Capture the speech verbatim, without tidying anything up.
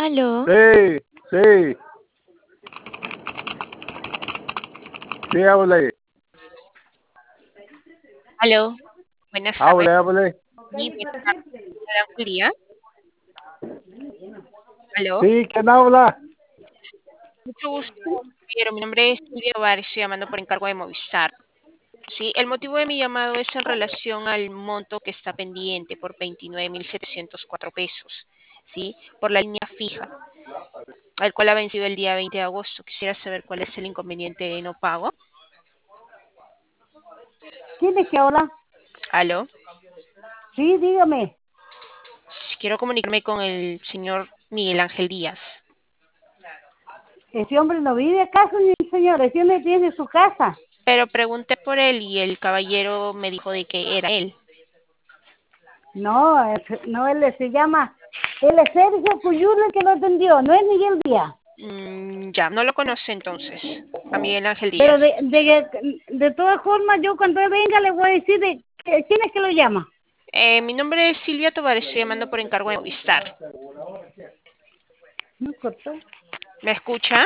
Aló, Sí, sí, sí, hable, aló, buenas tardes. hable, hable. Sí, buenas tardes, señora Julia. Aló, Sí, ¿quién habla? mucho gusto, pero mi nombre es Silvia Tovar, estoy llamando por encargo de Movistar. Sí, el motivo de mi llamado es en relación al monto que está pendiente por veintinueve mil setecientos cuatro pesos, ¿sí? Por la línea fija, al cual ha vencido el día veinte de agosto. Quisiera saber cuál es el inconveniente de no pago. ¿Quién es que habla? Aló, Sí, dígame. quiero comunicarme con el señor Miguel Ángel Díaz, Ese hombre no vive acaso, mi señor. Ese hombre tiene su casa. pero pregunté por él y el caballero me dijo de que era él. No, es- no, él se llama, él es Sergio Cuyulo el que lo atendió, no es Miguel Díaz. Mm, ya, no lo conoce entonces, a Miguel Ángel Pero Díaz. de, de, de todas formas, yo cuando él venga le voy a decir de que- quién es que lo llama. Eh, mi nombre es Silvia Tovar, estoy llamando por encargo de Movistar. No cortó. ¿Me escucha?